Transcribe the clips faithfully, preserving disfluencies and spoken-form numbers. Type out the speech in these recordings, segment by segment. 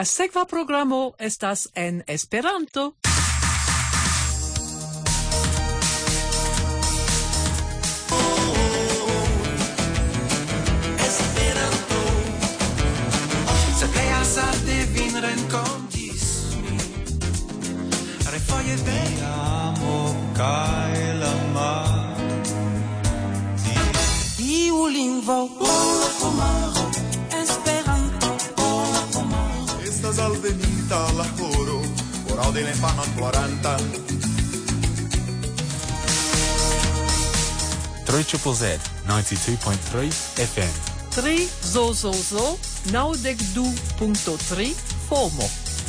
La sekva programo estas en Esperanto. Refoje vejamo kaj la mar iu lingvo la pomaro Esperanto la pomaro estas alvenita la horo por aŭdi la infanon ploranta three triple Z ninety-two point three F M tri zo zo zo naŭdek du punkto tri FOMO.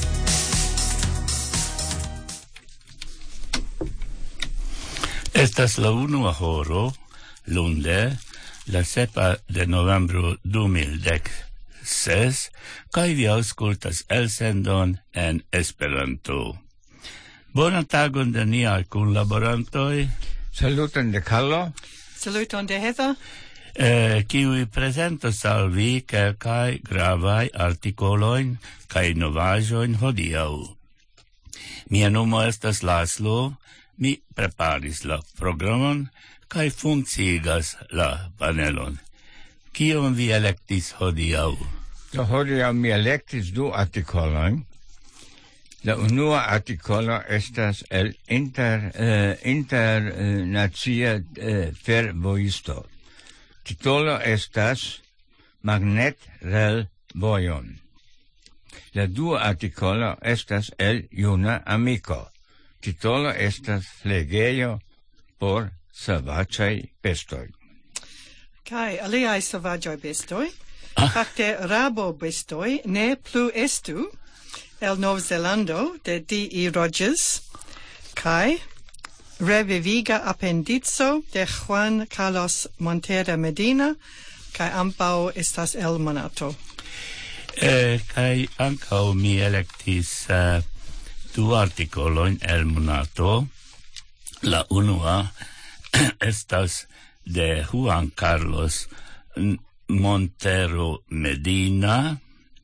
Estas la unua horo, lunde, la sepa de novembro du mil dek ses, kaj vi aŭskultas elsendon en Esperanto. Bonan tagon de niaj kunlaborantoj. Saluton de Carlo. Saluton de Heather. Eh, kiuj prezentos al vi kelkaj gravaj artikolojn kaj novaĵojn hodiaŭ. Mia nomo estas Laslo. Mi preparis la programon kaj funkciigas la panelon. Kion vi elektis hodiaŭ? Do hodiaŭ mi elektis du artikolojn. La unua artikolo estas el inter uh, internacia uh, fervojisto. Titolo estas Magnetrelvojon. La dua artikolo estas el juna amiko. Titolo estas Flegejo por savaĉaj bestoj. Kaj aliaj savaĝaj bestoj, fakte rabobestoj ne plu estu el Novzelando de D E Rogers kaj reviviga apendico de Juan Carlos Montero Medina kaj ambaŭ estas el Monato. Eh, kaj ankaŭ mi elektis uh, du artikolojn el Monato. La unua estas de Juan Carlos Montero Medina,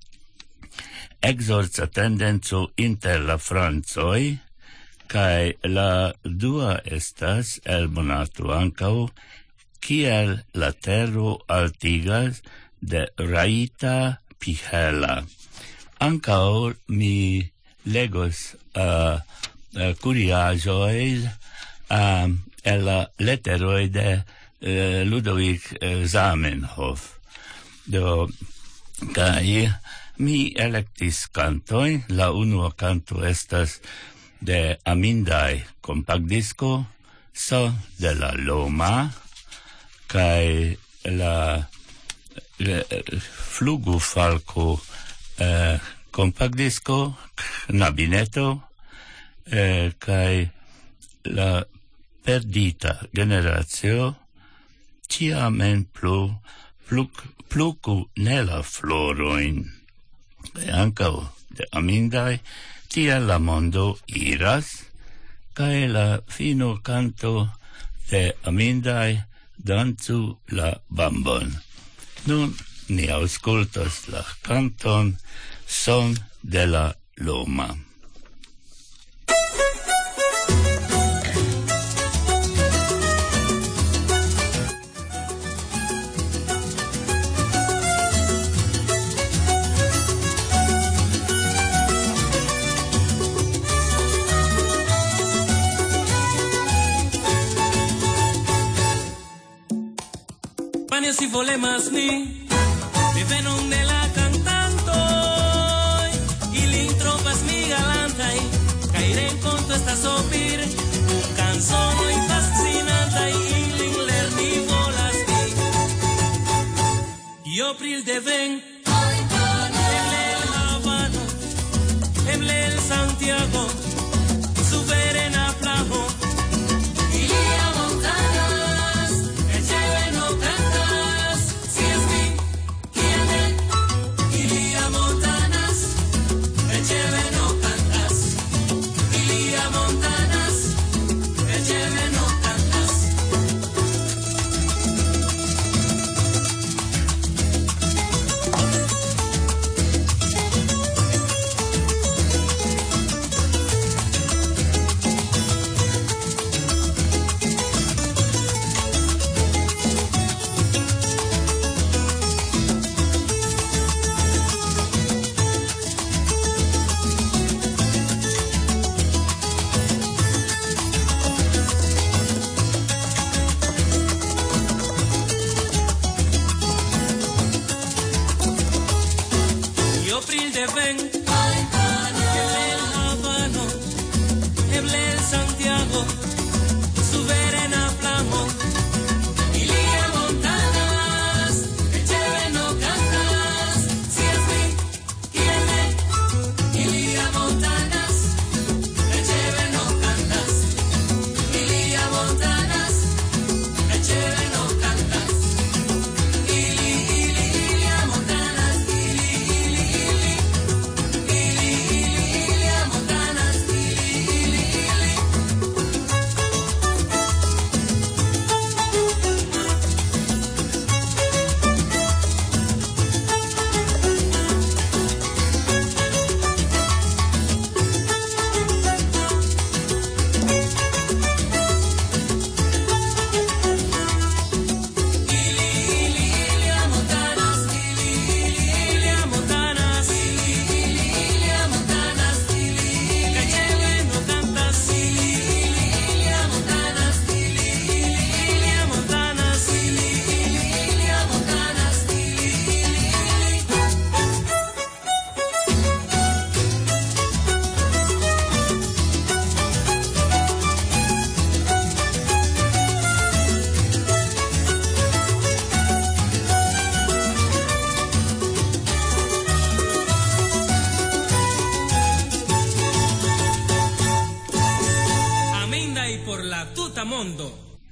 exorca tendenco inter la francoj, kaj la dua estas el Monato ankaŭ, kiel la tero altigas de Raita Pihela. Ankaŭ mi legos uh, uh, curiaĵoj uh, el la leteroj de uh, Ludovic uh, Zamenhof. Do, kaj mi elektis kantojn. La unua kanto estas de Amindaj kompaktdisko So de la Loma kaj la uh, Flugufalko uh, kompaktdisko Knabineto eh, kaj la perdita generacio ĉiamen plu pluk, pluku ne la florojn. Kaj ankaŭ de Amindaj tiel la mondo iras kaj la fino kanto de Amindaj dancu la bambon. Nun ni aŭskultos la kanton Son de la Loma. Pane si volemas ni, mi venon de la estas opir canzonoj fascinantaj ilin lerni volas mi. Io pril deven eble el Havano, eble el Santiago, suverena flago. Ilia montanas, el ceve no cantas, si es mi, quien es. Ilia montanas, el ceve no cantas. Montanas, el ceve no cantas. mondo.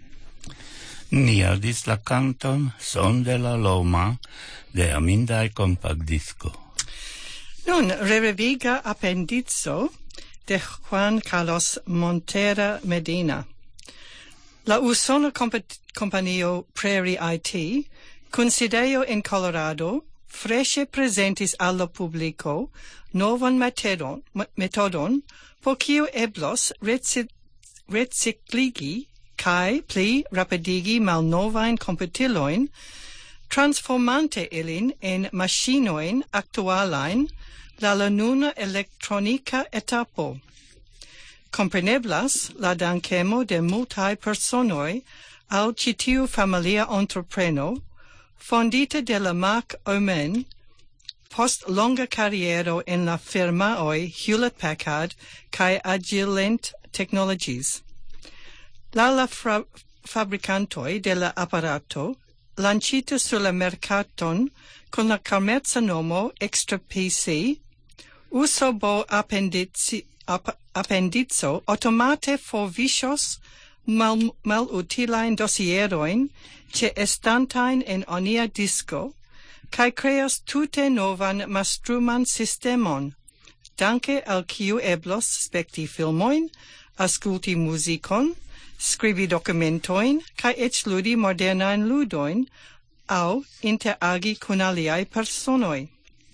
Ni audis la canton Son de la Loma de Amindai Compact Disco. Nun, rereviga appendizo de Juan Carlos Montera Medina. La Usona comp- Companio Prairie I T, cun sideo in Colorado, fresce presentis allo publico novan metodon, metodon por kiu eblos reci- recicligi kai pli rapidigi malnovain computiloin, transformante ilin en machinoin actualain la la nuna electronica etapo. Compreneblas la dankemo de multae personoi al citiu familia entrepreno, fondita de la Mark Omen, post longa carriero en la firmaoi Hewlett-Packard kai Agilent Technologies. La la fra- fabricantoi de la apparato lancita sulla mercaton con la comerza nomo Extra P C, uso bo appendici, ap, appendizo automate forvishos mal, malutilain dossieroin ce estantain en onia disco, kai creas tute novan mastruman sistemon, danke al kiu eblos spekti filmoin, asculti musicon, scribi documentoin, kai ec ludi modernain ludoin, au interagi kun aliai personoi.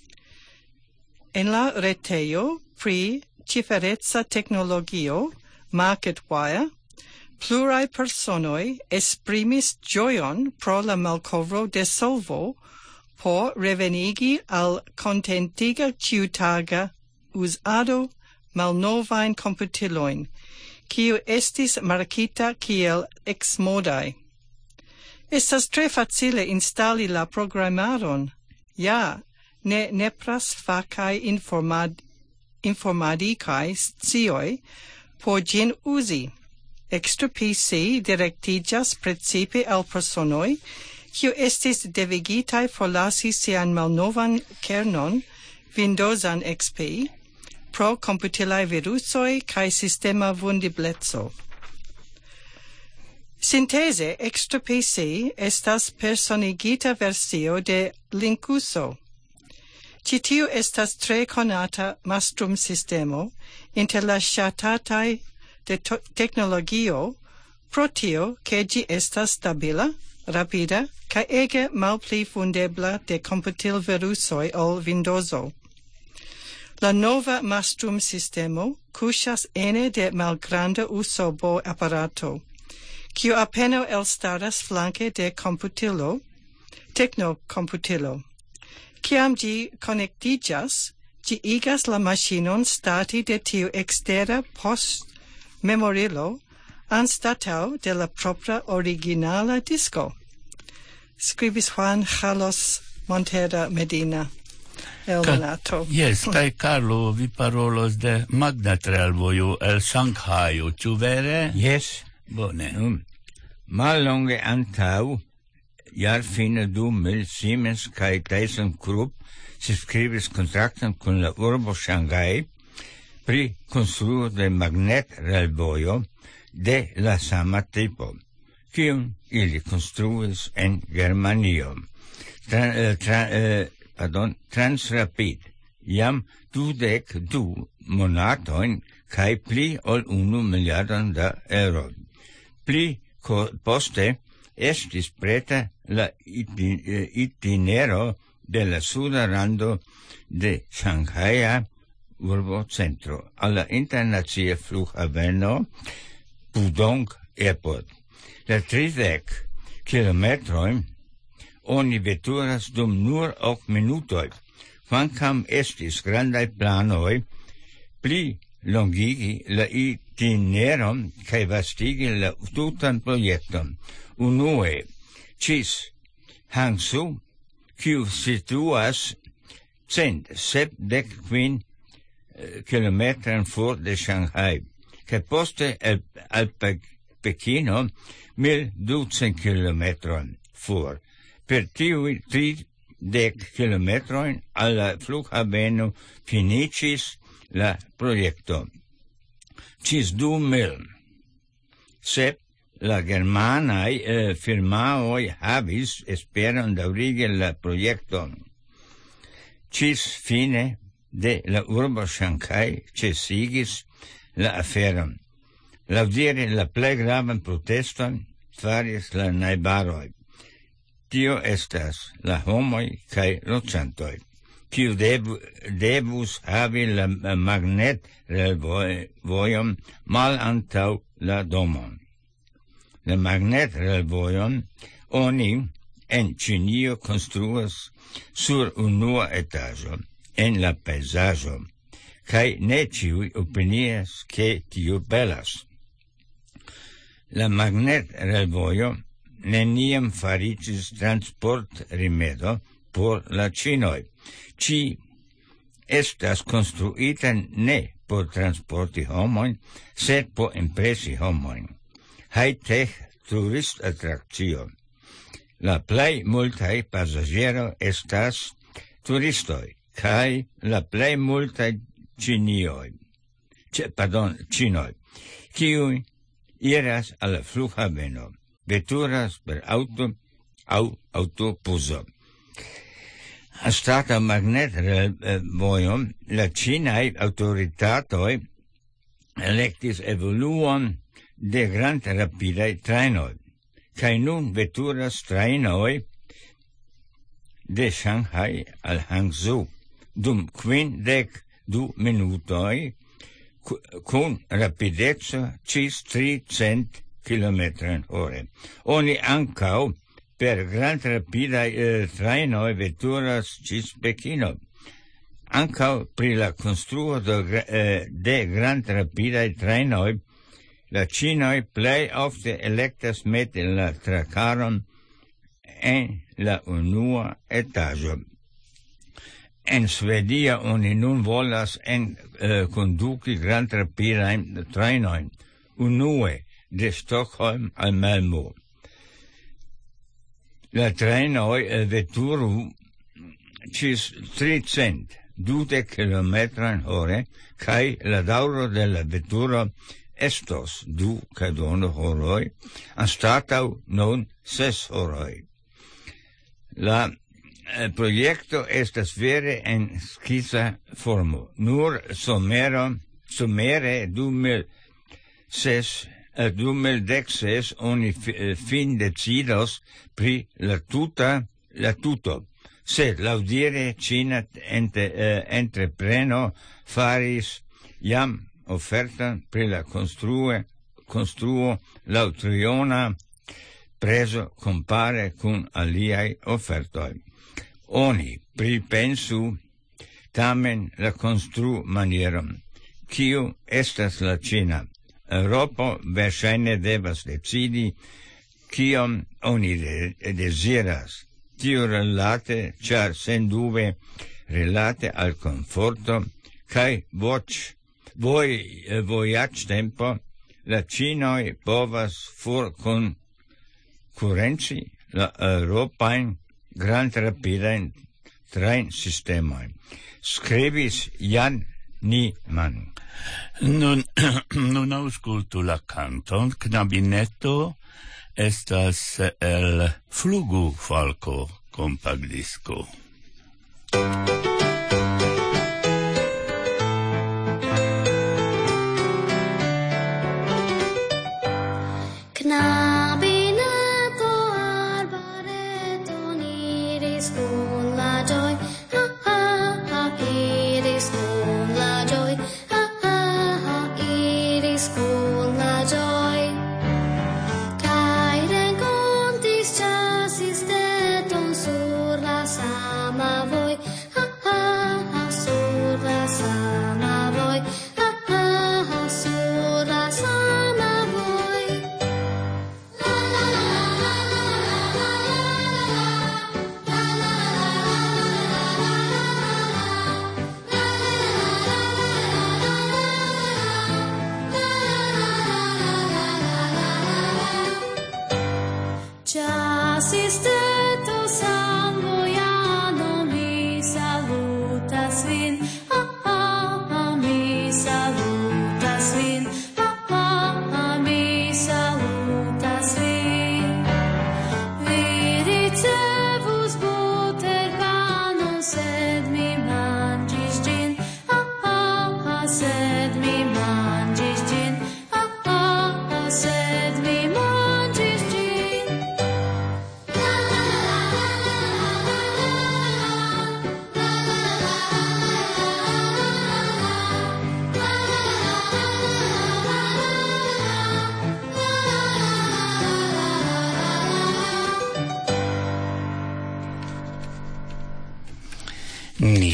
En la retejo pri ciferezza technologio, MarketWire, plurai personoi esprimis gioion pro la malkovro de solvo por revenigi al contentiga ciutaga usado malnovain computiloin, kiu estis markita kiel ex-modai. Estas tre facile installi la programaron. Ja, ne nepras facai informad, informadicai scioi por gin usi. Extra P C directigas precipe al personoi, kiu estis devigitai forlasi sian malnovan kernon, Windowsan X P, pro computilai virusoi kai sistema vundibletso. Sintese Extra P C estas personigita versio de Linkuso. Citiu estas tre conata mastrum sistemo inter la ŝatataj de technologio, pro tio che gi estas stabila, rapida, ca ege malpli fundebla de computil virusoi ol Windowso. La nova mastrum sistemo cuŝas ene de malgranda usobo apparato, kiu apeno elstaras flanke de computilo, technocomputilo. Ciam gi connectigas, gi igas la machinon stati de tiu extera post memorilo anstatau de la propra originala disco. Scribis Juan Carlos Montera Medina, el Monato. Yes, kai Carlo, vi parolos de magnetrelvojo el Shanghai, ĉu vere? Yes. Bone. Um, Mallonge antau, jar fine du mil Siemens kai ThyssenKrupp subscribis contracton con la urbo Shanghai pri construo de magnetrelvojo de la sama tipo, kiun ili construis en Germanio. Tran, eh, tra, eh, pardon, Transrapid, jam dudek du monatojn kaj pli ol unu miliardon da euro. Pli co, poste estis preta la itinero de la suda rando de Shanghai urbo centro alla internacia flughaveno Pudong Airport. La tridek kilometrojn oni veturas dum nur ok minutoj, kvankam estis grandaj planoj pli longigi la itineron kaj vastigi la tutan projekton. Unue cis Hangzhou, kiu situas cent sepdek kvin kilometran for de Shanghai, che poste el, al Pekino mil ducent kilometron for. Per tiui tridek kilometroin alla flughaveno finicis la proiecto. Cis du mil sep la germanaj eh, firmaoj havis esperon daŭrigi la projekton. Ĝis fine de la urbo Ŝanghaj ĉesigis la aferon. Laŭdire la plej gravan proteston faris la najbaroj. Tio estas la homoj kaj loĝantoj, kiu devu, devus havi la magnetrelvojon malantaŭ la domon. La magnetrelvojon oni en Ĉinio konstruas sur unua etaĝo en la pejzaĝo, kaj ne ĉiuj opinias, ke tio belas. La magnetrelvojo neniam fariĝis transportrimedo por la ĉinoj. Ĝi estas konstruita ne por transporti homojn, sed por impresi homojn. High-tech turistatrakcio. La plej multaj pasaĝeroj estas turistoj kaj la plej multaj ĉinioj, pardon, ĉinoj, kiuj iras al la flughaveno, veturas per auto aŭ aŭtobuso. Anstataŭ magnetrelvojo, la ĉinaj aŭtoritatoj elektis evoluon de grandrapidaj trajnoj, kaj nun veturas trajnoj de Ŝanghaj al Hangzhou dum kvindek du minutoj kun rapideco ĝis tricent kilometrojn hore. Oni ankaŭ per grandrapidaj eh, trajnoj veturas ĝis Pekino. Ankaŭ pri la konstruo de, eh, de grandrapidaj trajnoj la ĉinoj plej ofte elektas meti la trakaron en la unua etaĝo. En Svedio oni nun volas en eh, konduki grandrapidajn trajnojn unue de Stockholm al Malmö. La trajnoj eh, veturu ĝis tricent dudek kilometrojn hore kaj la daŭro de la veturo estos du kaj duono horoj anstataŭ nun ses horoj. La eh, projekto estas vere en skiza formo. Nur somero, somere du mil ses, eh, du mil dek ses oni fi, eh, fin decidos pri la tuta la tuto. Sed laŭdire ĉina ente, eh, entrepreno faris jam ofertan pri la konstruo konstruo laŭ triona prezo compare kun aliaj ofertoj. Oni pripensu tamen la konstru-manieron. Kiu estas la ĉina? Eŭropo verŝajne devas decidi kion oni de- deziras. Tio relate, ĉar sendube relate al komforto kaj voĉ Voi eh, vojaĝtempo la ĉinoj povas forkonkurenci la eŭropajn grandrapidajn trajnsistemojn. Skribis Jan Niemann. Nun, nun aŭskultu la kanton Knabineto estas el Flugu Falko kompakdisko. Knabineto arbareton iris kun la ĝoj, ha ha ha, iris kun la ĝoj, ha ha ha, iris kun la ĝoj. Kaj renkontis ĉasisteton sur la sama voj, ha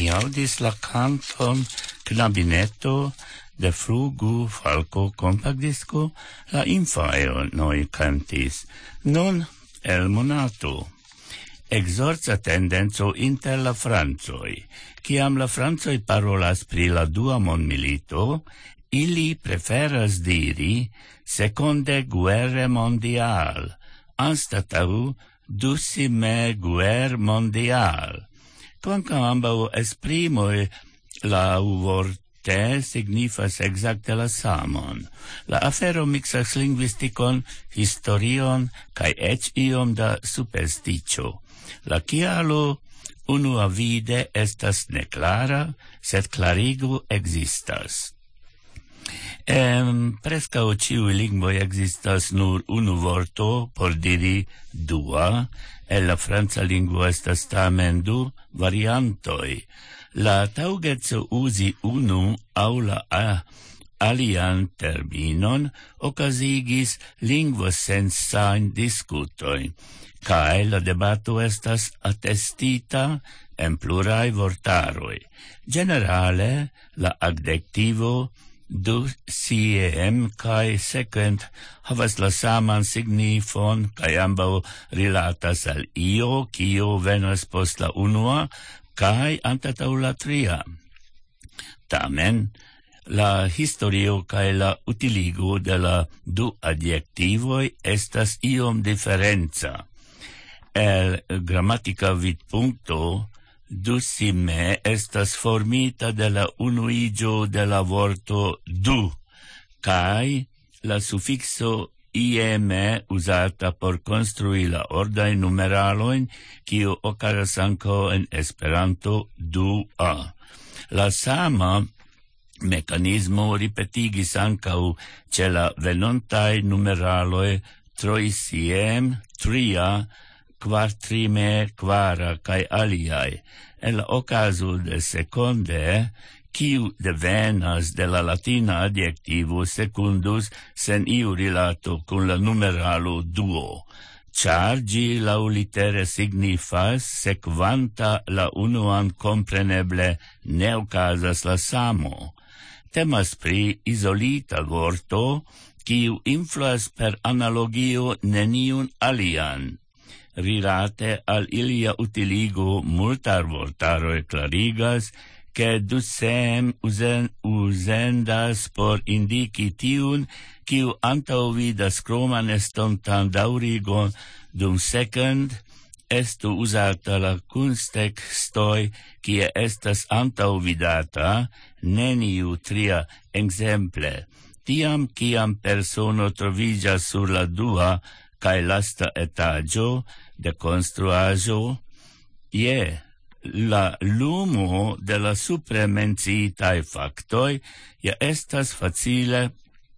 mi audis la canton Knabineto de Frugu Falco compactdisco, la infaio noi cantis. Nun el monato. Exorza tendenzo inter la Franzoi. Ciam la Franzoi parolas pri la dua mondmilito, ili preferas diri seconde guerre mondial, anstatau dusime guerre mondial. Quancam ambau esprimoi la vorte signifas exacte la samon. La afero mixas linguisticon, historion, cae ec iom da supersticio. La cialo unua vide estas neclara, sed clarigo existas. En prescau ciui lingvoi existas nur unu vorto por diri dua, e la franca lingvo estas tamen du variantoi. La taugetso usi unu au la a alian terminon ocasigis lingvosensain discutoi, cae la debato estas attestita en plurai vortaroi. Generale, la adjectivo du siem cae sequent havas la saman signifon, cae ambau rilatas al io, cio venas post la unua, cae antatau la tria. Tamen, la historio cae la utiligo de la du adjectivoi estas iom differenza. El grammatica vidpunkto, dusime estas formita de la unuigio de la vorto du, cae la suffixo ime usata por construi la ordai numeraloin, cio ocaras anco en Esperanto du a. La sama mecanismo ripetigis ancau ce la venontai numeraloi troisiem, tria, quartrime, quara, cae aliai. En la ocaso de seconde, quiu devenas de la latina adjectivo secundus sen iu rilato cum la numeralo duo, char gi laulitere signifas sequanta la unuan compreneble ne ocasas la samo. Temas pri isolita vorto, quiu influas per analogio neniun alian. Rilate al ilia utiligo multar vortaroi clarigas, che dusem usen, usendas por indici tiun, quiu antau vidas croman estontan daurigon dum second, estu usata la kunstextoi, kie estas antau vidata, neniu tria exemple. Tiam, ciam persono trovigas sur la dua, cae lasta etagio de construajo, ie, la lumo de la supremenciitae factoi, ja estas facile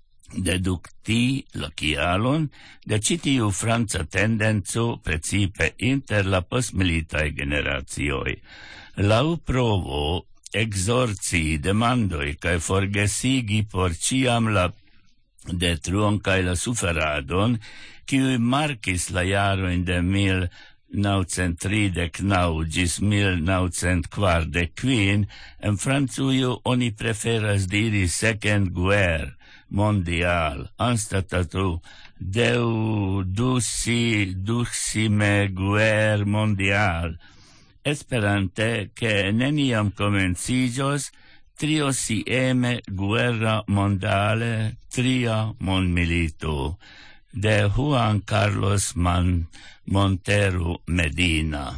deducti la cialon de citiu franca tendenzo precipe inter la postmilitae generatioi. Lau provo exorci demandoi cae forgesigi por ciam la detruon cae la suferadon, qui marcis la jaroin de mil naucent tridec nau gis mil naucent quardec quin, en Franzuio oni preferas diri second guerre mondial, anstatatu deu dusi duxime guerre mondial, esperante che neniam comencijos trio sieme guerra mondiale, tria mondmilito, de Juan Carlos Man Montero Medina.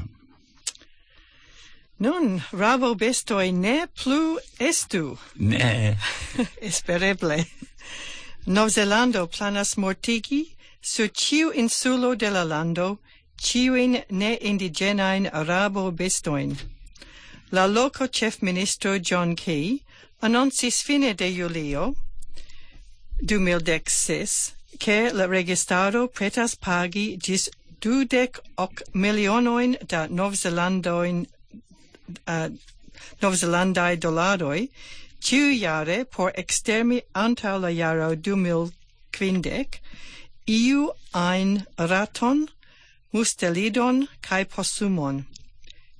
Nun, rabo bestoi ne plu estu. Ne. Espereble. Novzelando planas mortigi sur ciu insulo de la lando ciuin ne indigenain rabo bestoin. La loco chef ministro John Key annoncis fine de julio du mil dec-ses che la registaro pretas pagi gis dudec hoc milionoin da Novzelandoin uh, Novzelandai dolaroi ciu jare por extermi anta la jaro du mil quindec iu ein raton, mustelidon cae possumon.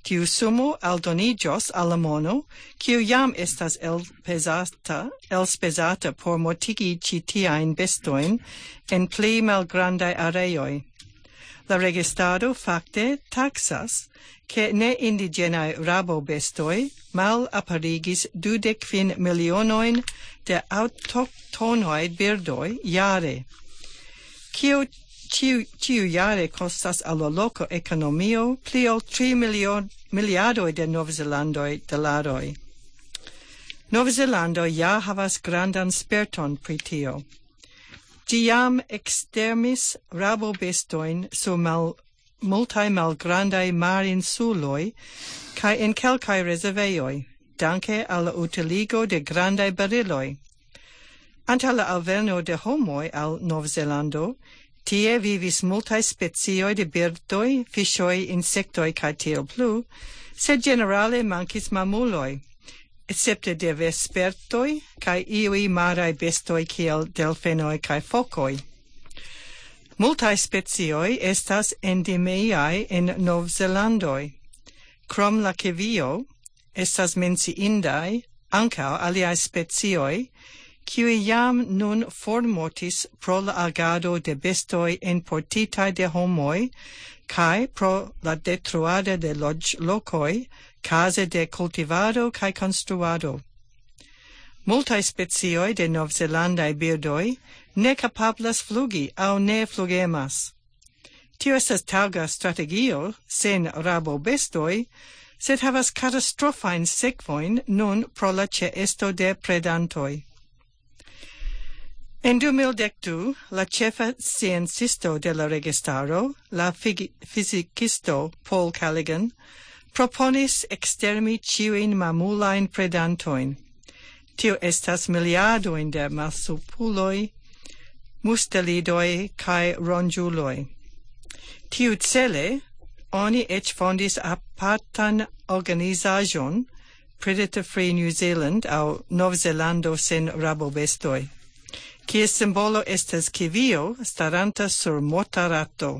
Tiu sumo aldoniĝos al la mono, kiu jam estas elpezata, elspezata por mortigi ĉi tiajn bestojn en pli malgrandaj areoj. La registaro fakte taksas ke ne indigenaj rabobestoj malaperigis dudek kvin milionojn de aŭtoktonaj birdoj jare, kio Ciu jare costas al la loka ekonomio pli ol tri miliardoj de Novzelandoj dolaroj. Novzelando ja havas grandan sperton pri tio. Ĝi jam ekstermis rabobestojn sur mal, multaj malgrandaj marinsuloj kaj en kelkaj rezervejoj, danke al la utiligo de grandaj bariloj. Antaŭ la alveno de homoj al Novzelando, tie vivis multaj specioj de birdoj, fiŝoj, insektoj kaj tiel plu, sed generale mankis mamuloj, escepte de vespertoj kaj iuj maraj bestoj kiel delfenoj kaj fokoj. Multaj specioj estas endemiaj en Novzelandoj. Krom la kevio, estas menciindaj ankaŭ aliaj specioj, kiuj jam nun formortis pro la agado de bestoj enportitaj de homoj kaj pro la detruado de loĝlokoj kaze de kultivado kaj konstruado. Multaj specioj de novzelandaj birdoj ne kapablas flugi aŭ ne flugemas. Tio estas taŭga strategio sen rabobestoj, sed havas katastrofajn sekvojn nun pro la ĉeesto de predantoj. En du mil dek du, la ĉefa sciencisto de la registaro, la fizikisto Paul Callaghan, proponis ekstermi ĉiujn mamulajn predantojn. Tio estas miliardojn de marsupuloj, mustelidoj kaj ronĝuloj. Tiucele, oni eĉ fondis apartan organizaĵon, Predator Free New Zealand aŭ Novzelando sen rabobestoj, kies simbolo estas kevio staranta sur morta rato.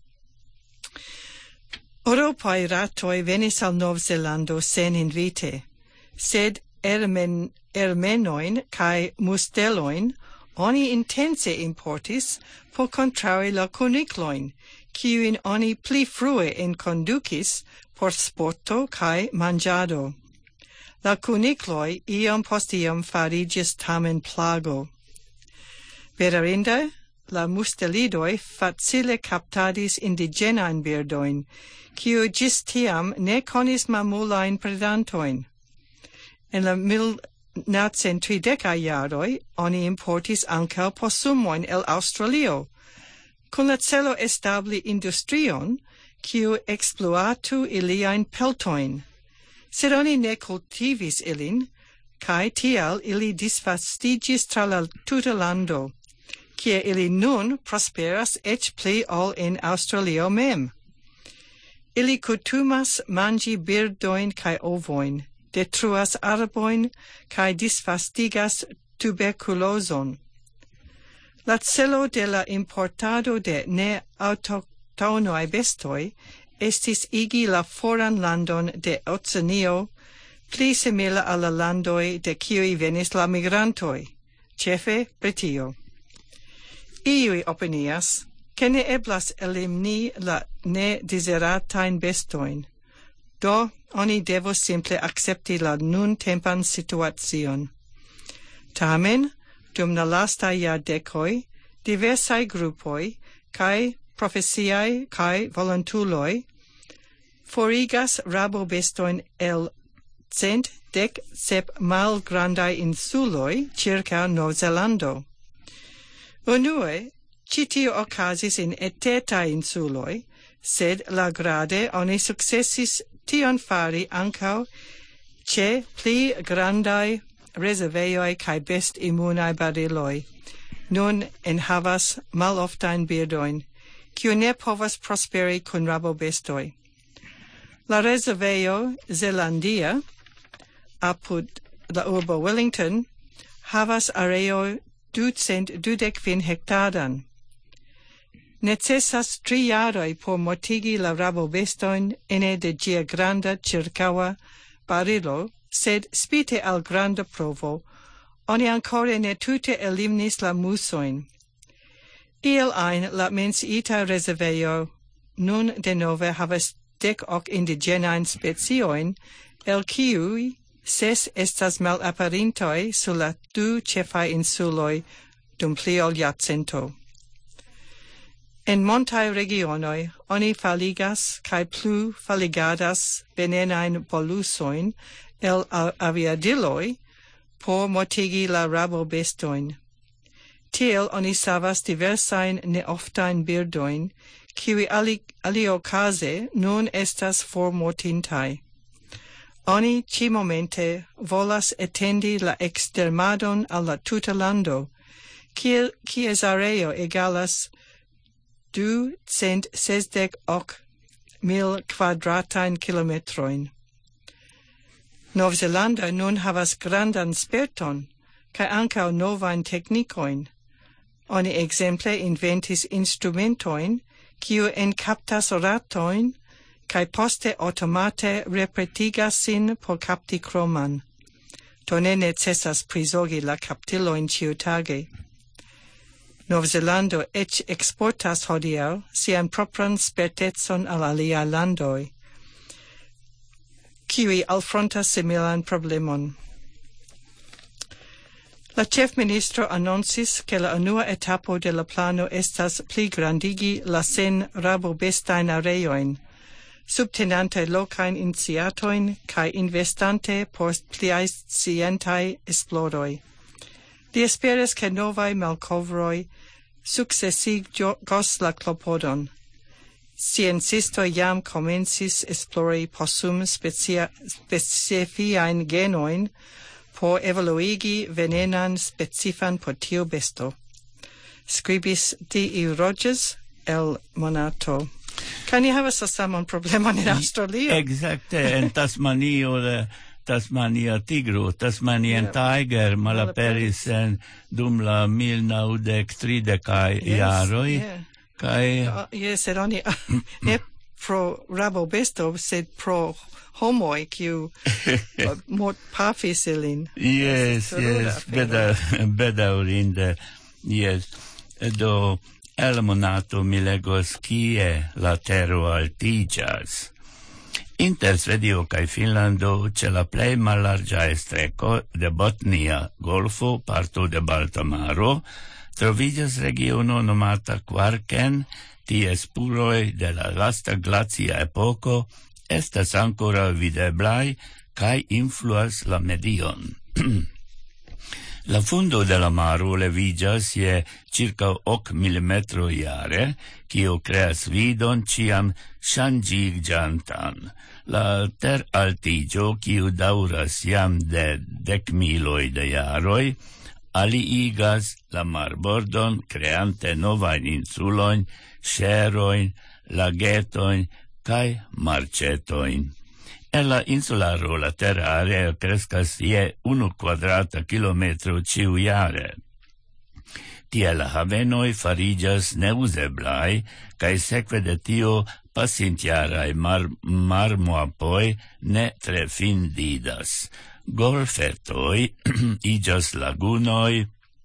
Eŭropaj ratoj venis al Novzelando sen invite, sed ermen, ermenojn kaj mustelojn oni intense importis por kontraŭi la kuniklojn, kiujn oni pli frue enkondukis por sporto kaj manĝado. La kunikloj iom post iom fariĝis tamen plago. Bedaŭrinde, la mustelidoj facile kaptadis indiĝenajn birdojn, kiuj ĝis tiam ne konis mamulajn predantojn. En la mil naŭcent tridekaj jaroj oni importis ankaŭ posumojn el Aŭstralio, kun la celo establi industrion, kiu ekspluatu iliajn peltojn. Sed oni ne kultivis ilin, kaj tial ili disvastiĝis tra la tuta lando, kie ili nun prosperas eĉ pli ol en Aŭstralio mem. Ili kutumas manĝi birdojn kaj ovojn, detruas arbojn kaj disvastigas tuberkulozon. La celo de la importado de ne-aŭtoktonaj bestoj estis igi la foran landon de Oceanio pli simila al la landoj de kiuj venis la migrantoj, ĉefe Britio. Iuj opinias, ke ne eblas elimini la nedeziratajn bestojn. Do, oni devos simple akcepti la nuntempan situacion. Tamen, dum la lastaj jardekoj, diversaj grupoj kaj profesiaj kaj volontuloj forigas rabobestojn el cent dek sep malgrandaj insuloj ĉirkaŭ Novzelando. Unue, ĉi tio okazis en etetaj insuloj, sed laŭgrade oni sukcesis tion fari ankaŭ ĉe pli grandaj rezervejoj kaj bestimmunaj bariloj. Nun enhavas maloftajn birdojn, kiu ne povas prosperi kun rabobestoj. La rezervejo Zelandia, apud la urbo Wellington, havas areo ducent dudek kvin hektaran. Necessas tri jaroj por mortigi la rabobestojn ene de ĝia granda ĉirkaŭa barilo, sed spite al granda provo, oni ancora ne tute eliminis la musojn. Iel ajn la menciita rezervejo nun denove havas dek ok indigenajn speciojn, el kiuj ses estas malaperintoj sur la du ĉefaj insuloj dum pli ol jarcento. En montaj regionoj oni faligas kaj plu faligadas venenajn bolusojn el aviadiloj por mortigi la rabobestojn. Tiel oni savas diversajn neoftajn birdojn, kiuj ali, aliokaze nun estas formortintaj. Oni ĉi-momente volas etendi la ekstermadon al la tuta lando, kiel kies areo egalas du cent sesdek ok mil kvadratajn kilometrojn. Novzelando nun havas grandan sperton, kaj ankaŭ novajn teknikojn. Oni ekzemple inventis instrumentojn, kiu enkaptas ratojn, kaj poste automate repretigas sin por kapti kroman. Do ne necesas prizorgi la kaptilojn ĉiutage. Novzelando eĉ eksportas hodiaŭ sian propran spertecon al aliaj landoj, kiuj alfrontas similan problemon. La ĉefministro anoncis ke la unua etapo de la plano estas pligrandigi la sen rabobestajn areojn, subtenante lokajn iniciatojn kaj investante por pliaj scientaj esploroj. Li esperas ke novaj malkovroj sukcesigos la klopodon. Sciencistoj jam komencis esplori possum specifiajn genojn por evoluigi venenan specifan por tiu besto. Skribis D E Rogers el Monato. Kaj ni havas la saman problemon en Aŭstralio. Ekzakte, en Tasmanio la Tasmania tigro, Tasmanian yeah. tiger malaperis en dum la mil naŭdek tridekaj yes, jaroj. Yeah. Kaj uh, yes, sed oni ne pro rabobesto, sed pro homoj kiu uh, mortpafis ilin. Yes, yes, beda, bedaŭrinde. Yes. Do el Monato mi legos kie la tero altiĝas. Inter Svedio kaj Finnlando ĉe la plej mallarĝa streko de Botnia golfo, parto de Balta Maro, troviĝas regiono nomata Kvarken, tie spuroj de la lasta glacia epoko estas ankoraŭ videblaj kaj influas la medion. La fundo de la maro leviĝas je circa ok milimetroj jare, kio kreas vidon ĉiam ŝanĝiĝantan. La teraltiĝo, kiu daŭras jam de dekmiloj de jaroj, aliigas la marbordon kreante novajn insulojn, ŝerojn, lagetojn kaj marĉetojn. En la insularo la terra areo kreskas je unu kvadrata kilometro ĉiujare. Tie la havenoj fariĝas neuzeblaj kaj sekve de tio pasintjaraj mar marmoapoj ne tre findidas. Golfetoj iĝas lagunoj,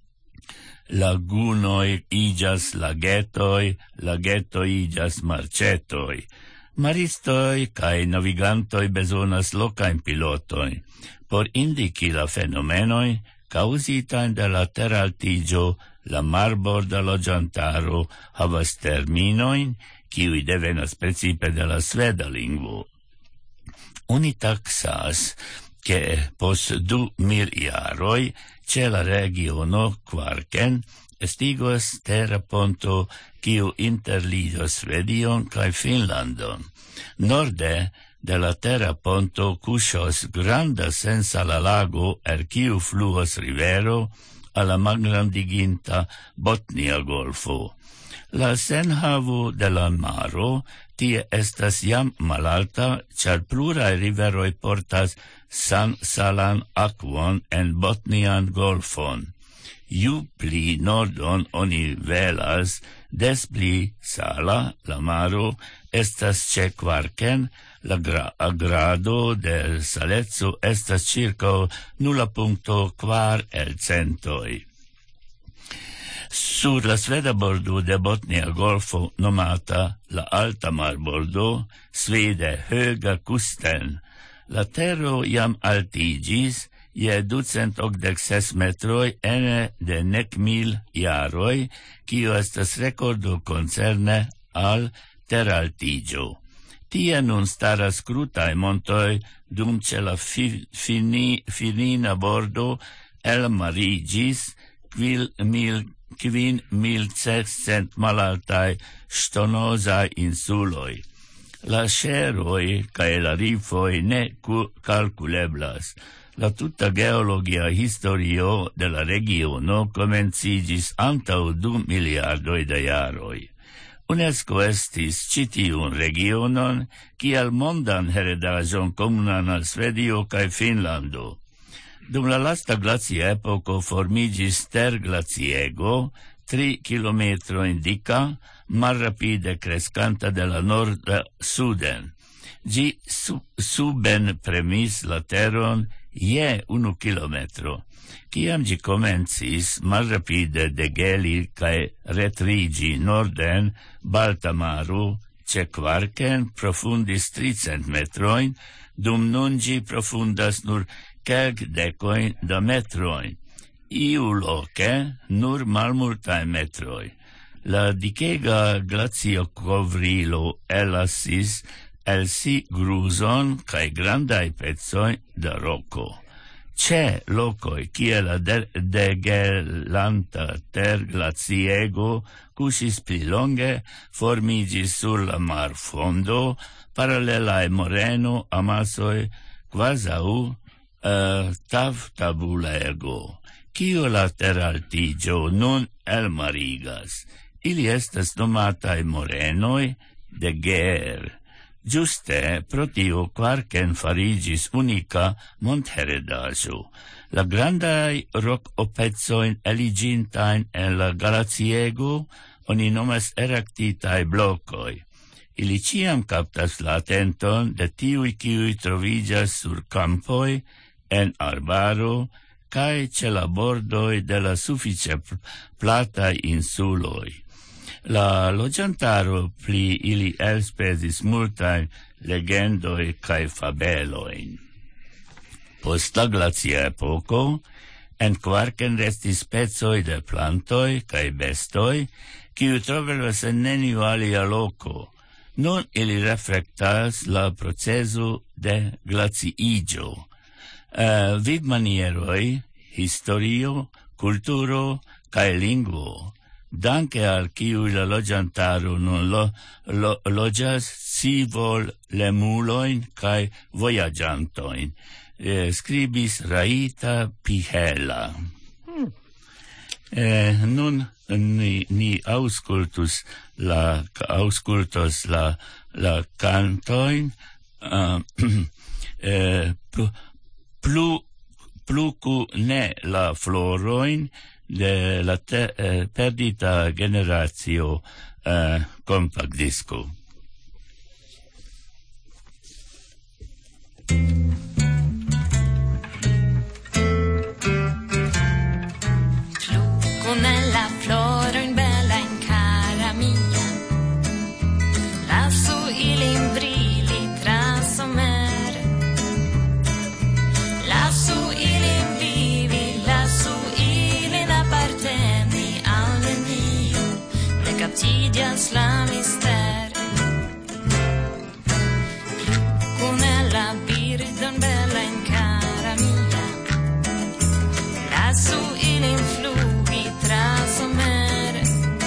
lagunoj iĝas lagetoj, lagetoj iĝas marĉetoj. Maristoj kaj navigantoj bezonas lokajn pilotojn por indiki la fenomenojn kaŭzitajn de la teraltiĝo. La marborda loĝantaro havas terminojn, kiuj devenas precipe de la sveda lingvo. Oni taksas ke post du mil jaroj ĉe la regiono Kvarken estigos terra ponto kiu interligas Svedion kaj Finnlandon. Norde de la terra ponto kuŝas granda sensala lago, el kiu fluas rivero al la malgrandiginta Botnia golfo. La senhavo de la maro tie estas jam malalta, ĉar pluraj riveroj portas san salan akvon en Botnian golfon. Ju pli nordon oni velas, des pli sala la maro estas ce Kvarken, la gra grado de salezzo estas circa nulla punto kvar el centoi. Sur la sveda bordo de Botnia golfo nomata la alta marbordo, svede höga kusten, la terro jam altigis je ducent okdek ses metroi ene de nek mil jaroi, kio estas rekordo concerne al teraltigio. Tie nun staras krutaj montoj, dum ĉe la fi, fini, finina bordo elmarigis kvin mil kvin mil sescent malaltaj ŝtonozaj insuloj. La ŝeroj kaj la rifoj ne kalkuleblas. La tuta geologia historio de la regiono komenciĝis antaŭ du miliardoj da jaroj. UNESCO estis ĉi tiun regionon kiel mondan heredaĵon komunan al Svedio kaj Finnlando. Dum la lasta glacia epoko formiĝis terglaciego, tri kilometrojn dika, malrapide kreskanta de la norda suden. Ĝi su suben premis la teron je unu kilometro. Kiam ĝi komencis malrapide degeli kaj retriĝi norden, Balta maro ĉe Kvarken profundis tricent metrojn, dum nun ĝi profundas nur kelkdekojn da metrojn. Iu loke nur malmultaj metroj. La dikega glaciokovrilo elasis el si gruzon kaj grandaj pecoj da roko. Ĉe lokoj kie la degelanta terglaciego kuŝis pli longe, formiĝis sur la marfondo paralelaj moreno amasoj kvazaŭ uh, tavtabulego. Kio la teraltigio nun elmarigas? Ili estas nomataj morenoj de Ger. Giuste pro tio Kvarken fariĝis unika montheredaĵo. La grandaj rokopecojn eliĝintajn en la glaciego oni nomas erektitaj blokoj. Ili ĉiam kaptas la atenton de tiuj, kiuj troviĝas sur kampoj, en arbaro, kaj ĉe la bordoj de la sufiĉe plataj insuloj. La loĝantaro pri ili elspezis multajn legendoj kaj fabelojn. Post la glacia epoko, en Kvarken restis specoj de plantoj kaj bestoj, kiuj troveblas en neniu alia loko. Nun ili reflektas la procezo de glaciiĝo. Uh, vivmanieroj, historio, kulturo kaj lingvo. Danke al kiuj la loĝantaro nun lo, lo, loĝas scivol lemulojn kaj vojaĝantojn, eh, skribis Raita Pihela. Hmm. Eh, nun ni, ni aŭskultus la aŭskultos la la kantojn uh, eh, plu, plu pluku ne la florojn de la te, eh, perdita generacio eh, compact disco. Pluku nella florojn belajn cara mia, lasu ilin brili tra somer, lasu ilin vivi, lasu apparteni al neniu, ne captidias la mister. Pluku nella birdon belain cara mia, lasu ilin flugi tra somer,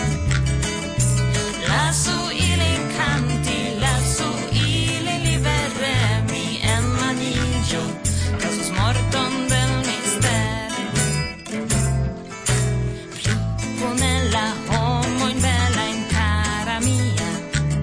lasu ilin canti, lasu ilin liberemi en manigio, casus morton del mister. Nella homo in bella in cara mia,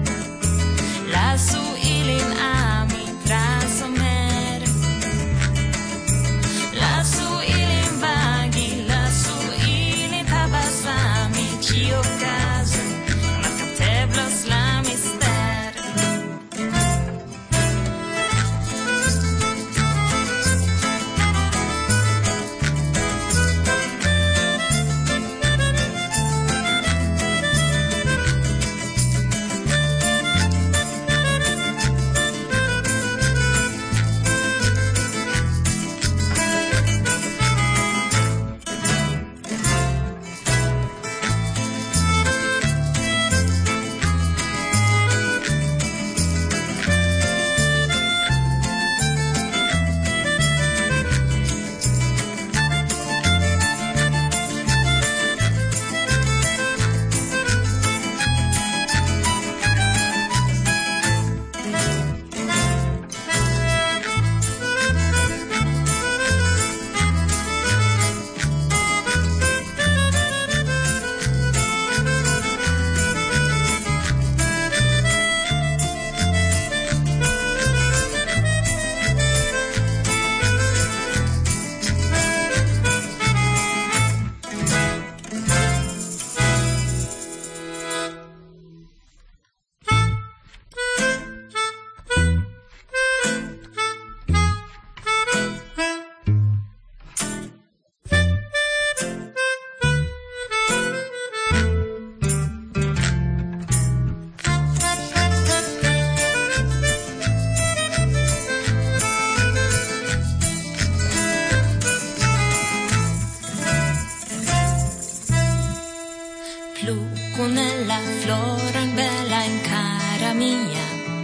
plu cunella flora bella in cara mia.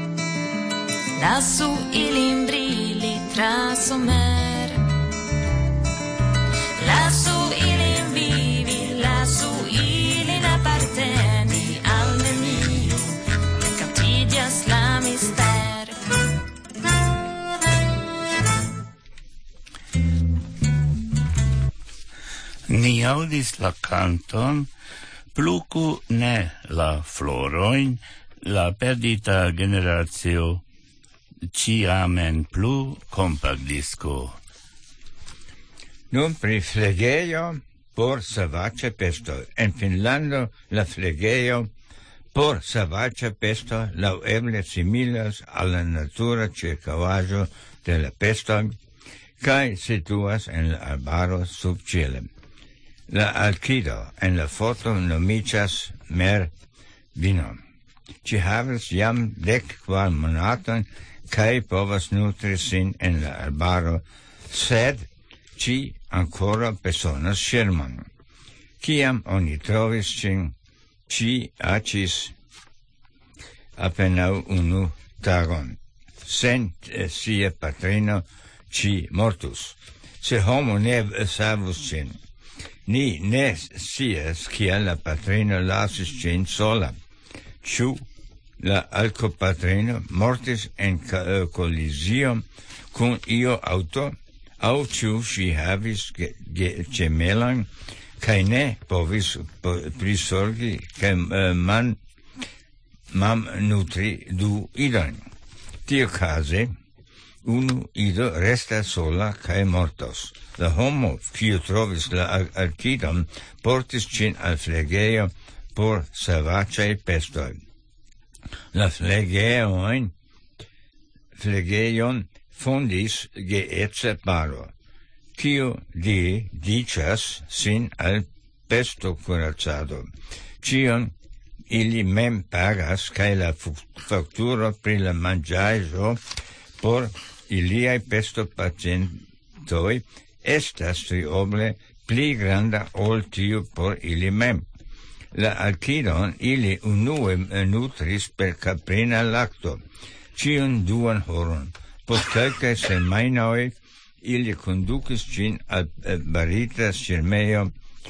Lassù il imbrili tra sommer. Lassù il invivi, lassù il inapparteni al nemico, captidias la mister. Ni audis la canton Pluku ne la floroin, la perdita generatio ciamen plu compact disco. Nun pri flegeio por savace pesto. En Finlando la flegeio por savace pesto laueble similas alla natura circavaggio de la pesto, cae situas en la arbaro sub cielo. La alquido en la foto nomichas mer vino. Ci havas jam dec qual monaton cae povas nutri sin en la arbaro, sed ci ancora personas schermon. Ciam oni trovis cin, ci acis apenau unu tagon. Sen eh, sia patrino ci mortus. Se homo ne savus cin, ni ne scias kiel la patrino lasis cin sola. Ciu la alcopatrino mortis en uh, collisio cun io auto, au ciu si havis gemelan, cae ne povis po, prisorgi, cae uh, man mam nutri du idon. Tio case, unu ido resta sola cae mortos. La homo, quiu trovis la archidon, portis cin al flegeio por savacei pestoi. La flegeioin, flegeion fondis geetze paro, quiu di dicas sin al pesto curacado. Cion ili mem pagas, cae la facturo pri la mangiajo por iliai pesto pacientoi estas trioble pli granda ol tiu por ili mem. La alquidon ili unue nutris per caprina lacto, ciun duan horon. Post calcae semainoi ili conducis cin al barita sirmeo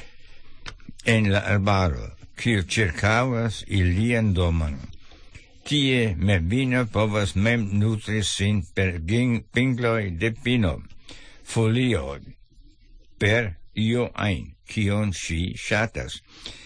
en la arbaro, quiu circavas ilian domon. Tie Mervino povas mem nutris sin per pingloi de pino, folioi, per io ein, cion si shatas.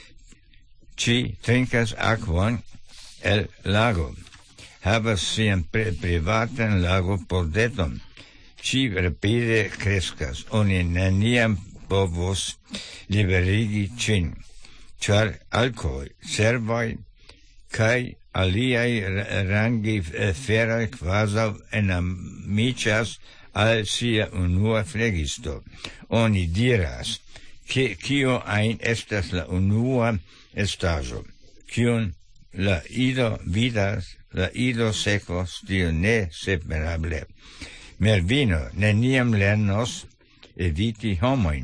Ci trincas aquon el lago, havas sian pri privatan lago pordeton. Ci rapide crescas, oni neniam povos liberigi cin, char alcoi, servoi, cae aliai rangi feroi quasau enamicias al sia unua flegisto. Oni diras, che cio ein estas la unua estajo, cion la ido vidas, la ido secos, tio ne separable. Mervino neniam lernos eviti homoin.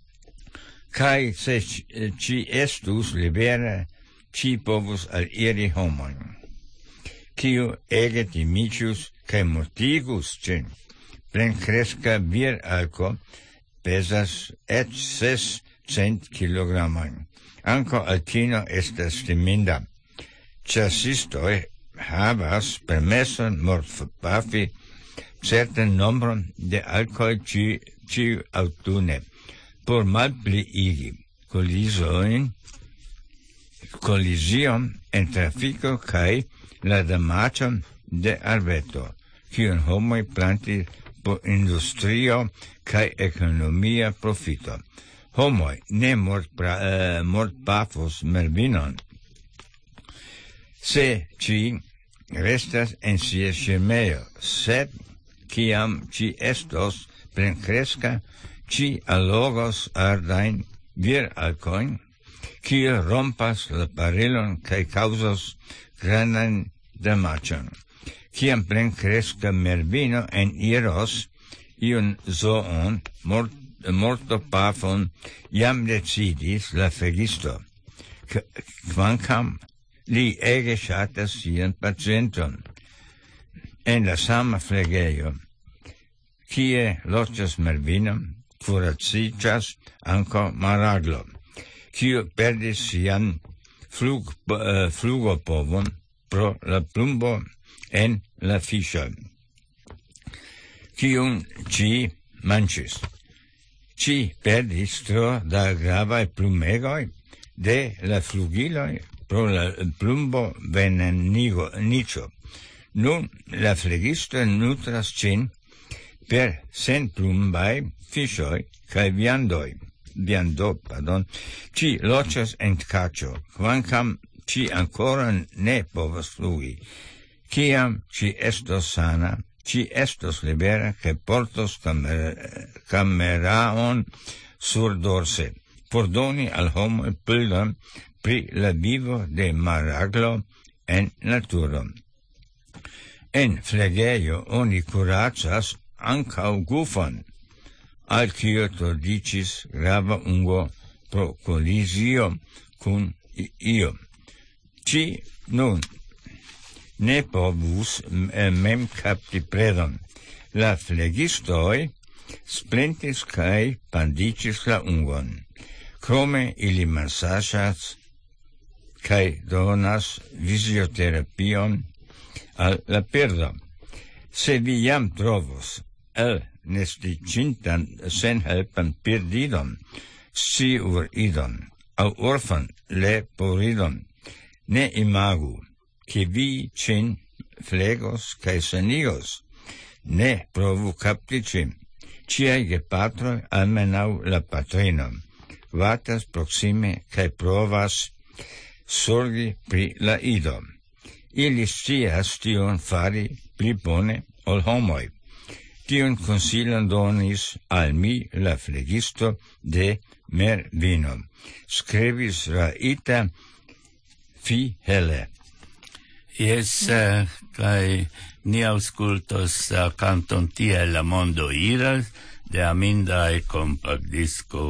Cae se ci estus libera, ci povus al iri homoin. Cio ege timicius cae mortigus cin, plen cresca vir alco pesas et ses cent kilogramman. Anco alcino estas timinda. Chasistoi havas permesson mortpafi certain nombron de alcohol ci, ci autune, por malpli igi collisioin, collision en trafico cae la damacion de arbeto, cion homoi planti por industrio cae economia profito. Homoi ne mort, pra, uh, mort pafos Mervinon, se ci restas en sia schermeo, sed ciam ci estos plen cresca, ci allogos ardain vir alcoin, cio rompas la parilon cae causas grandan damacion. Ciam plen cresca Mervino en iros, iun zoon mort morto pafon jam decidis la fegisto, kvankam li ege ŝatas sian pacienton. En la sama flegejo, kie loĝas Malvino, kuraciĝas ankaŭ Maraglo, kiu perdis sian flug, uh, flugopovon pro la plumbo en la fiŝoj, kiun ĝi manĝis. Ĝi perdis tro da gravaj plumegoj de la flugiloj pro la plumbo veneniĝo. Nun la flegisto nutras ĝin per senplumbaj fiŝoj kaj viandoj. Viando, pardon. Ĝi loĝas en kaĉo, kvankam ĝi ankoraŭ ne povas flugi. Kiam ĝi estos sana, ĝi estos libera kaj portos kamer kameraon surdorse, por doni al homoj bildon pri la vivo de Maraglo en naturo. En flegejo oni kuracas ankaŭ gufon, al kiu tordiĝis grava ungo pro kolizio kun io. Ĝi nun ne povus mem kapti predon. La flegistoj splentis kaj bandiĝis la ungon. Krome ili masaĝas kaj donas fizioterapion al la perdo. Se vi jam trovos el nestiĝintan senhelpan pirdidon, sciuridon aŭ orfan leporidon, ne imagu, ke vi ĝin flegos kaj sanigos. Ne provu kapti ĝin. Ĉiaj gepatroj, almenaŭ la patrino, vatas proksime kaj provas zorgi pri la ido. Ili scias tion fari pli bone ol homoj. Tion konsilon donis al mi la flegisto de Malvino. Skribis Raita Fihele. Jes, uh, kaj ni aŭskultos uh, kanton Tiel la mondo iras de Amindaj kompaktdisko.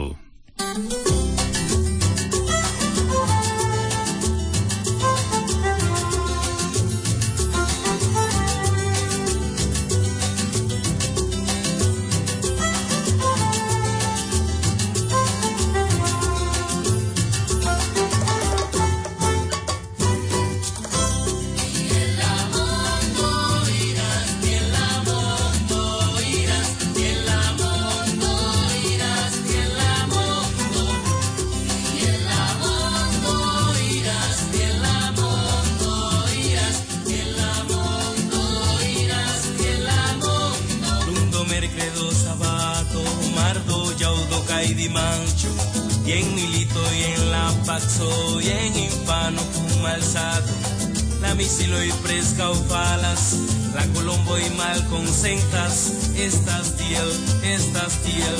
Yen milito yen la paco, yen infano cum alzato, la misilo y presca falas, la colombo y mal consentas, estas tiel, estas tiel.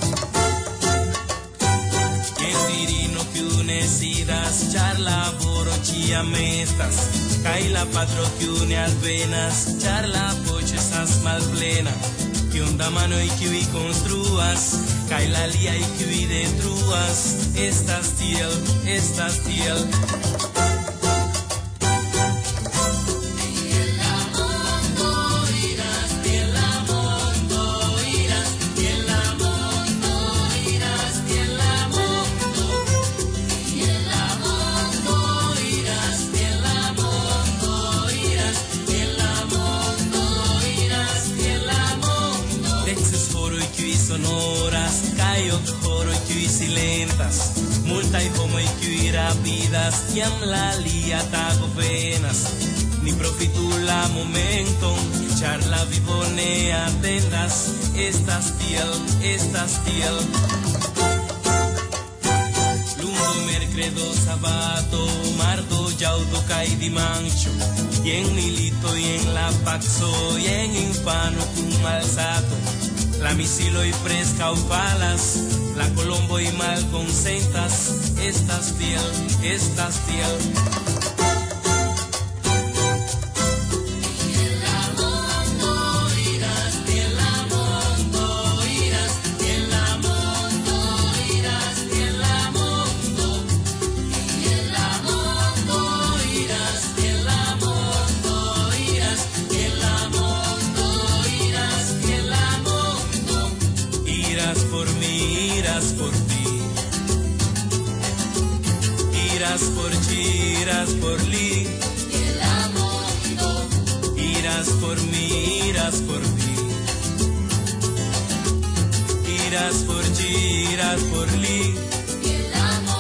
Yen virino que unesidas, char laboro chiamestas, cae la patro que une alvenas, char la pochesas mal plena. Que onda mano y que vi construas, cae la lía y que vi detruas, estas tiel, estas tiel. Silentas, multaj homoj kiuj rapidas, jam la lia tago venas. Ni profitu la momenton, ĉar la vivo ne atendas, estas tiel, estas tiel. Lundo, mercredo, sabato, mardo, ĵaŭdo kaj dimanĉo, jen milito, jen la paco, jen infano kun malsato. La misilo y presca falas, la colombo y mal consentas, estas tiel, estas tiel. Tiel la mondo iras, tiel la mondo Iras por ci, iras por li, e la mondo. Iras por mi, iras por vi. Iras por ci, iras por li, e la mondo.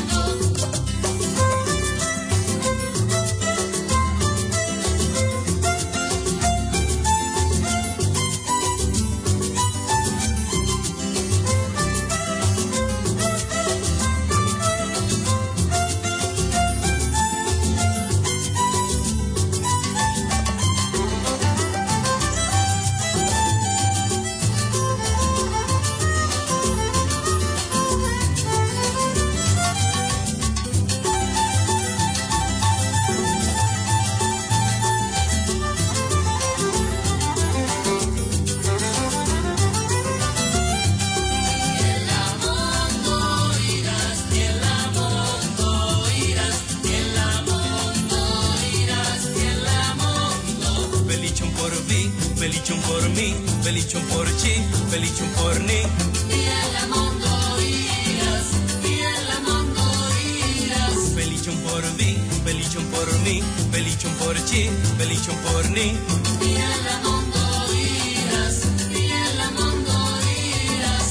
Felicium por mi, felicium por ci, felicium por ni. Via la mondo iras, via la mondo iras. Felicium por vi, felicium por mi, felicium por ci, felicium por ni. Via la mondo iras, via la mondo iras.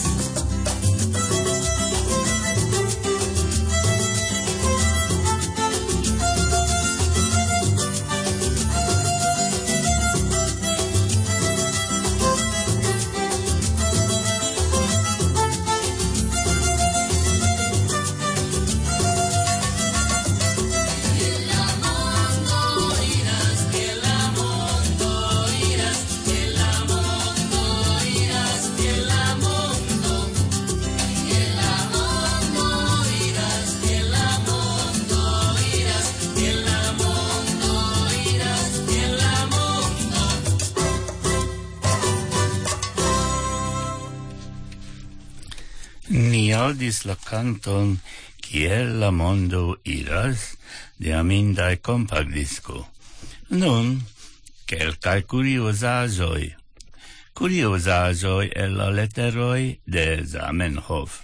Ni audis la canton Kiel la mondo iras de Amindae Compact Disco. Nun, kelkaj kuriozaĵoj. Kuriozaĵoj el la leteroj de Zamenhof.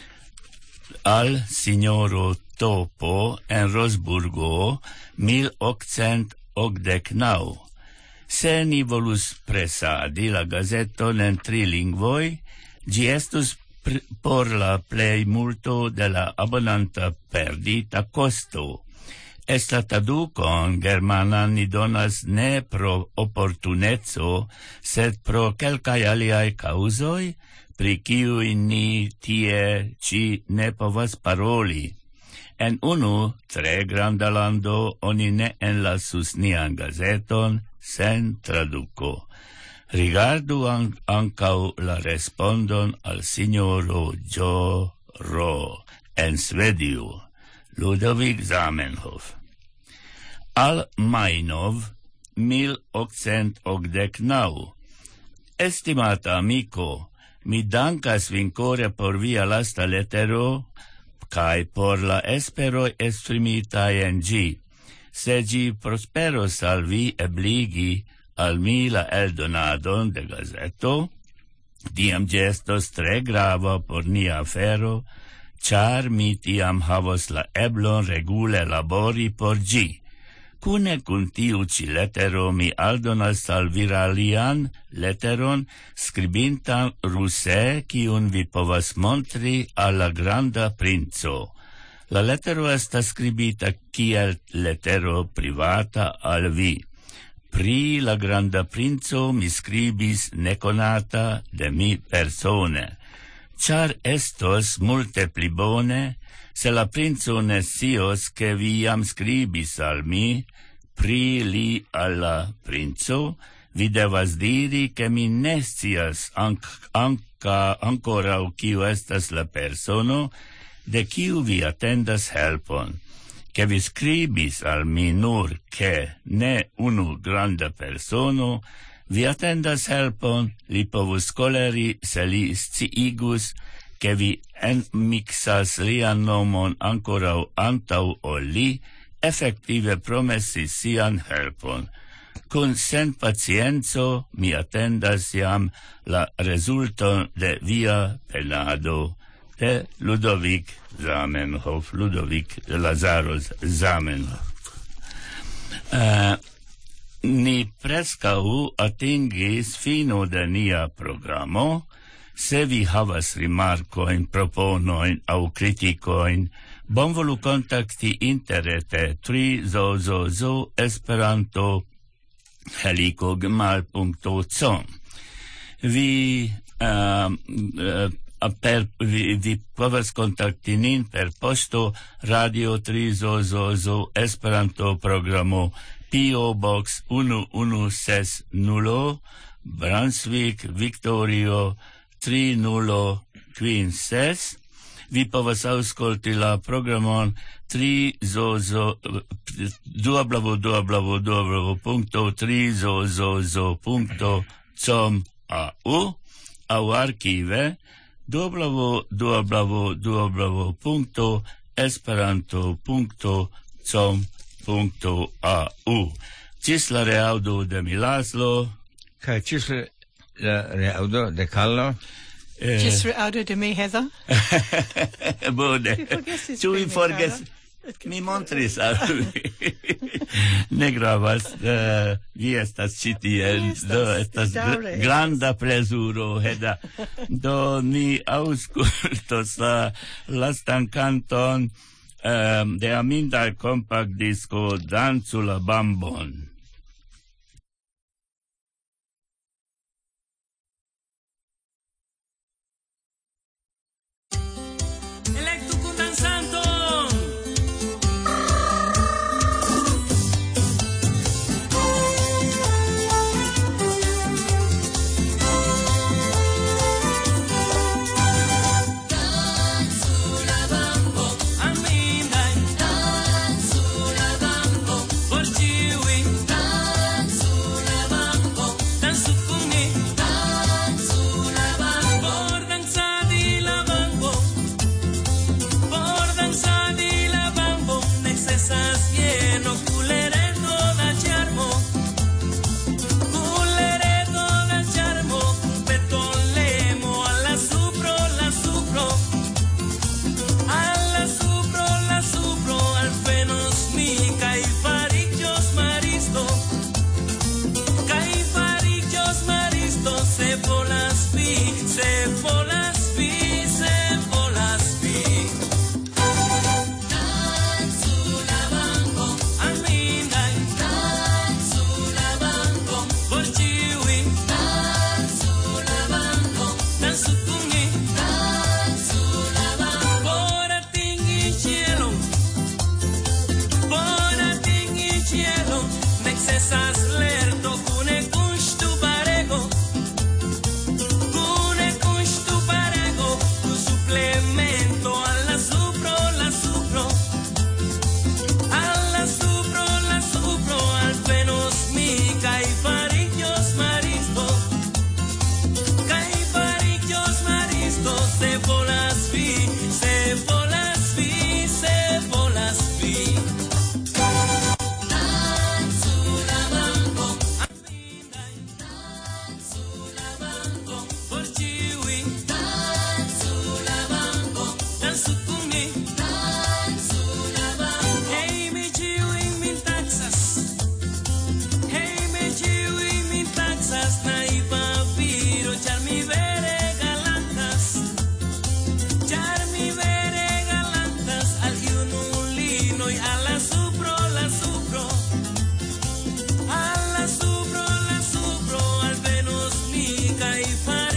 Al signoro Topo en Rosburgo mil octcent okdek naŭ. Se ni volus presadi la gazeton en tri lingvoj, ĝi estus por la plej multo de la abonanta perdita costo. Esta tradukon germanan ni donas ne pro opportunezzo, sed pro kelkaj aliaj kaŭzoj, pri kiuj ni tie ĉi ne povas paroli. En unu tre granda lando oni ne enlasus nian gazeton sen traduko. Rigardu an ancau la respondon al signoro Jo Ro en Svedio, Ludovik Zamenhof. Al Majnov mil octcent okdek naŭ. Estimata amico, mi dankas vin kore por via lasta letero, kaj por la esperoj esprimitaj en ĝi. Se ĝi prosperos al vi ebligi al mi la eldonadon de gazeto, tiam ĝi estos tre grava por nia afero, ĉar mi tiam havos la eblon regule labori por ĝi. Kune kun tiu ĉi letero mi aldonas al vi alian leteron skribintan ruse, kiun vi povas montri al la granda princo. La letero estas skribita kiel letero privata al vi. Pri la granda princo mi skribis nekonata de mi persone, ĉar estos multe pli bone, se la princo ne scios ke vi jam skribis al mi pri li al la princo, vi devas diri ke mi ne scias ank- anka ankoraŭ kiu estas la persono, de kiu vi atendas helpon. Che vi scribis al mi nur che ne unu granda persono, vi attendas helpon, li povus koleri se li sciigus, che vi enmixas lian nomon ancorau antau ol li, effective promessis sian helpon. Cun sen pacienzo mi attendas jam la resulton de via penado. de Ludovic Zamenhof, Ludovic Lazarus Zamenhof. Uh, ni prescau atingis fino de nia programo. Se vi havas rimarcoin, proponoin au criticoin, bonvolu kontakti interrete tri zo zo zo esperanto helico gmail punto com. Vi, uh, uh, per, vi, vi povas kontakti nin per posto Radio tri zo zo zo Esperanto programo P O Box unu unu ses nulo Brunswick, Victorio tri nulo kvin ses. Vi povas aŭskulti la programon tri zo zo w w w punto tri zo zo zo punto com aŭ arkive w w w punto esperanto punto com punto aŭ. Ĝis la reaŭdo de mi Laszlo. Kaj ĝis la reaŭdo de Carlo. Ĝis reaŭdo de mi Heather. Bone. Ĉu vi forgesis? Mi montris al vi. Ne gravas, uh, vi estas ĉi tie, do estas gr- granda plezuro, Heda. Do ni aŭskultos la lastan kanton um, de Aminda Compact Disco Dancu la Bambon.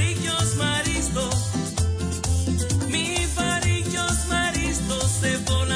Se